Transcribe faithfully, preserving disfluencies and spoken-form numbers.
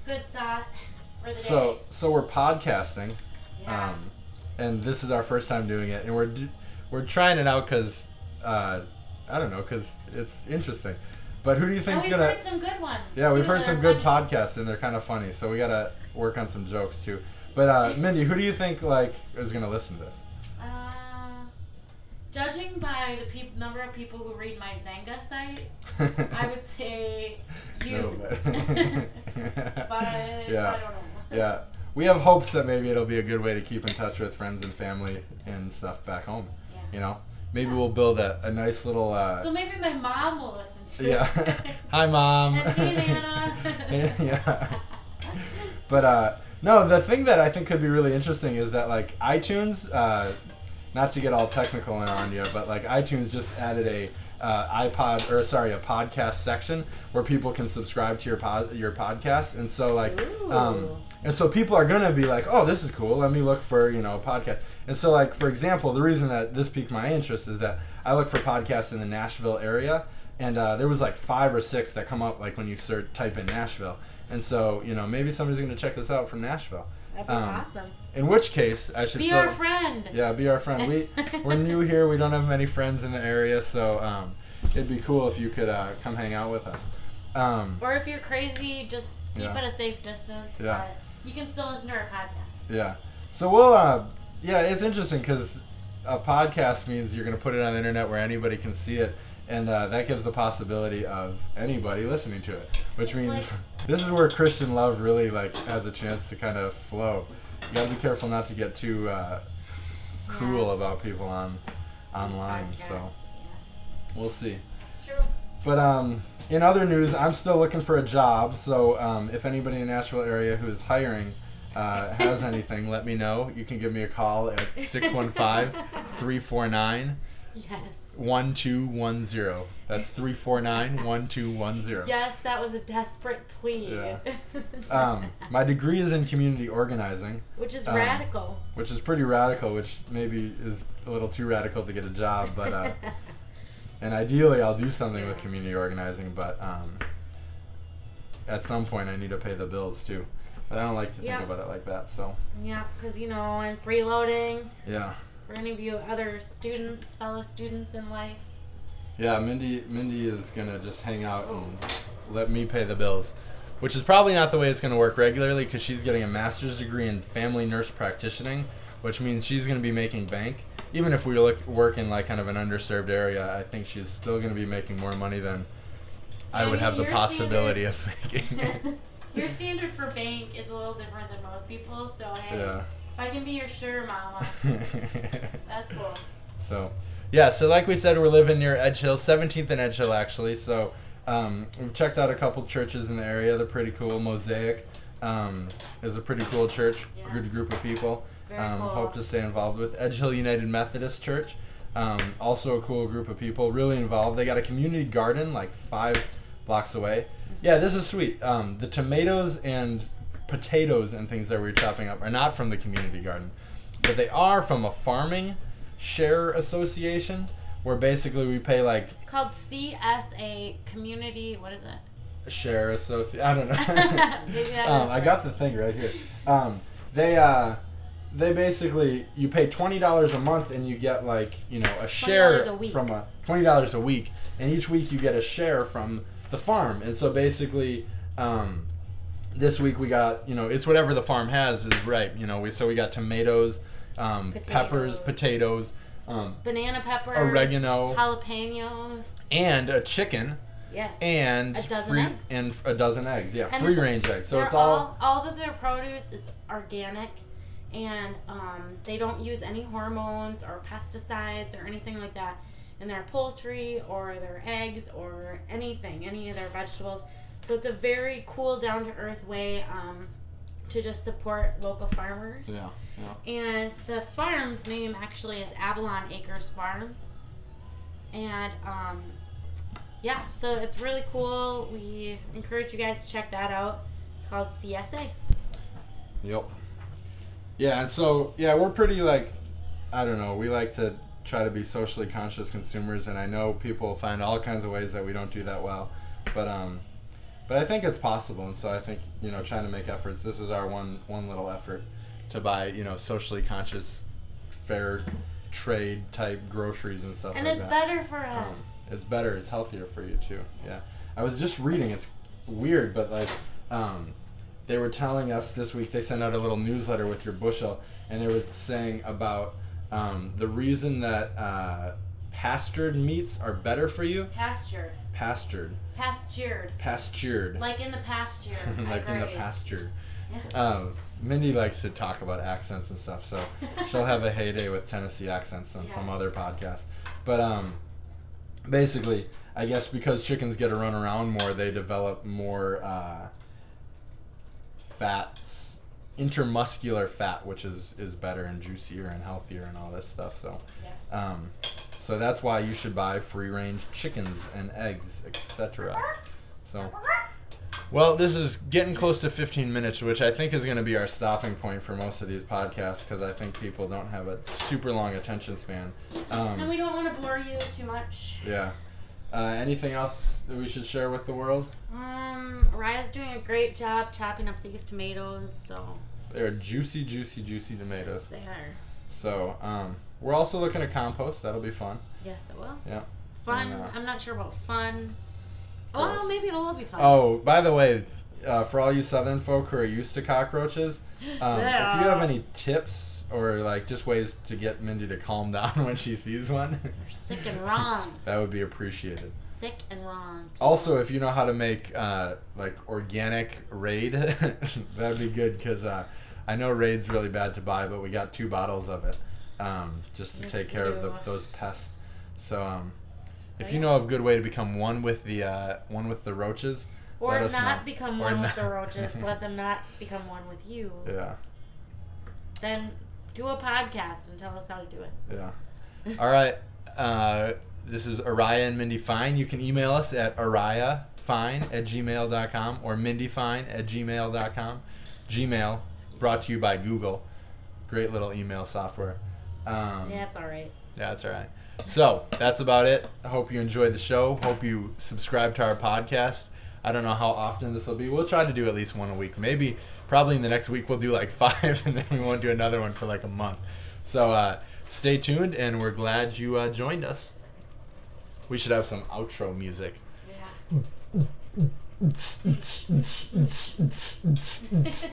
good thought for the so, day. So we're podcasting. Yeah. Um, and this is our first time doing it. And we're we're trying it out because, uh, I don't know, because it's interesting. But who do you think's and we've gonna? heard some good ones. Yeah, we've too, heard that some are good funny. podcasts, and they're kind of funny. So we gotta work on some jokes too. But uh, Mindy, who do you think like is gonna listen to this? Uh, judging by the peop- number of people who read my Zanga site, I would say you. No, but but yeah, I don't know. yeah. We have hopes that maybe it'll be a good way to keep in touch with friends and family and stuff back home. Yeah. You know, maybe we'll build a, a nice little. Uh, So maybe my mom will listen to yeah. it. Hi, Mom. And me and Anna. Yeah. But uh, no, the thing that I think could be really interesting is that like iTunes, uh, not to get all technical on you, but like iTunes just added a uh, iPod or sorry a podcast section where people can subscribe to your pod your podcast, and so like um, Ooh. and so people are gonna be like, oh, this is cool. Let me look for you know a podcast. And so like for example, the reason that this piqued my interest is that I look for podcasts in the Nashville area. And uh, there was like five or six that come up like when you search type in Nashville, and so you know maybe somebody's gonna check this out from Nashville. That'd be Um, awesome. In which case, I should Be fill- our friend. Yeah, be our friend. We we're new here. We don't have many friends in the area, so um, it'd be cool if you could uh, come hang out with us. Um, Or if you're crazy, just keep Yeah. at a safe distance. Yeah. But you can still listen to our podcast. yeah. So we'll. Uh, yeah, it's interesting because a podcast means you're gonna put it on the internet where anybody can see it. And uh, that gives the possibility of anybody listening to it, which means like- this is where Christian love really like has a chance to kind of flow. You gotta be careful not to get too uh, cruel Yeah. about people on online. Podcast, So yes. we'll see. It's true. But um, in other news, I'm still looking for a job. So um, if anybody in the Nashville area who is hiring uh, has anything, let me know. You can give me a call at six one five, three four nine, Yes. one two one zero. That's three four nine, one two one zero. Yes, that was a desperate plea. Yeah. Um, my degree is in community organizing, Which is um, radical. which is pretty radical, which maybe is a little too radical to get a job, but uh, and ideally I'll do something with community organizing, but um, at some point I need to pay the bills too. But I don't like to think Yeah. about it like that, so Yeah, because, you know, I'm freeloading. yeah. For any of you other students, fellow students in life. Yeah, Mindy Mindy is going to just hang out and let me pay the bills, which is probably not the way it's going to work regularly because she's getting a master's degree in family nurse practitioning, which means she's going to be making bank. Even if we look, work in like kind of an underserved area, I think she's still going to be making more money than I, I would mean, have the your possibility of making. Your standard for bank is a little different than most people's, so hey, Yeah. if I can be your sugar mama, that's cool. So, yeah, so like we said, we're living near Edge Hill, seventeenth and Edge Hill, actually. So, um, we've checked out a couple churches in the area. They're pretty cool. Mosaic um, is a pretty cool church, Yes. good group of people. Very Um, cool. Hope to stay involved with. Edge Hill United Methodist Church, um, also a cool group of people, really involved. They got a community garden like five blocks away. Yeah, this is sweet. Um, the tomatoes and potatoes and things that we're chopping up are not from the community garden, but they are from a farming share association where basically we pay like It's called C S A Community. What is it? share associate. I don't know. Maybe that um, is I right. got the thing right here. Um, they uh, they basically you pay twenty dollars a month and you get like you know a share a week. from a twenty dollars a week, and each week you get a share from the farm. And so basically, um, this week we got you know it's whatever the farm has is right. You know we so we got tomatoes, um, peppers, Potatoes. potatoes, um, Banana peppers, Oregano. jalapenos, and a chicken. yes, And A dozen free, eggs. and a dozen eggs, yeah, And free it's- range eggs. So they're it's all, all all of their produce is organic, and um, they don't use any hormones or pesticides or anything like that in their poultry or their eggs or anything, any of their vegetables. So it's a very cool, down to earth way um, to just support local farmers. yeah, yeah. And the farm's name actually is Avalon Acres Farm. And um, yeah, so it's really cool. We encourage you guys to check that out. It's called C S A. Yep. Yeah, and so yeah, we're pretty like, I don't know. We like to try to be socially conscious consumers, and I know people find all kinds of ways that we don't do that well. But um, but I think it's possible, and so I think, you know, trying to make efforts. This is our one one little effort to buy, you know, socially conscious, fair trade type groceries and stuff And like it's that. better for Um, us. it's better. It's healthier for you too. Yeah. I was just reading. It's weird, but like, um, they were telling us this week. They sent out a little newsletter with your bushel, and they were saying about um, the reason that uh, pastured meats are better for you. Pastured. Pastured. Pastured. Pastured. Like in the pasture. like I in the grazed. pasture. Yeah. Um, Mindy likes to talk about accents and stuff, so she'll have a heyday with Tennessee accents on some Yes. other podcast. But um, basically, I guess because chickens get to run around more, they develop more uh, fat, intermuscular fat, which is, is better and juicier and healthier and all this stuff. So, Yes. um, so that's why you should buy free-range chickens and eggs, et cetera. So. Well, this is getting close to fifteen minutes, which I think is going to be our stopping point for most of these podcasts, because I think people don't have a super long attention span. Um, and we don't want to bore you too much. yeah. Uh, anything else that we should share with the world? Um, Raya's doing a great job chopping up these tomatoes, so. They're juicy, juicy, juicy Yes, tomatoes. they are. So um, we're also looking at compost. That'll be fun. Yes, it will. Yeah. Fun. And, uh, I'm not sure about fun. Gross. Oh, maybe it'll all be fun. Oh, by the way, uh, for all you Southern folk who are used to cockroaches, um, if you have any tips or like just ways to get Mindy to calm down when she sees one, You're sick and wrong. that would be appreciated. Sick and wrong. Also, if you know how to make uh, like organic Raid, that'd be good, because uh, I know Raid's really bad to buy, but we got two bottles of it um, just to Yes, take we care of do. the, those pests. So um, So, if you yeah. know of a good way to become one with the uh, one with the roaches, Or let us not know. become Or one not. with the roaches. Let them not become one with you. Yeah, Then do a podcast and tell us how to do it. yeah. All right. Uh, this is Araya and Mindy Fine. You can email us at arayafine at gmail dot com or mindyfine at gmail dot com. Gmail, brought to you by Google. Great little email software. Um, Yeah, it's all right. Yeah, that's all right. So, that's about it. I hope you enjoyed the show. Hope you subscribe to our podcast. I don't know how often this will be. We'll try to do at least one a week. Maybe, probably in the next week, we'll do like five, and then we won't do another one for like a month. So, uh, stay tuned, and we're glad you uh, joined us. We should have some outro music. Yeah.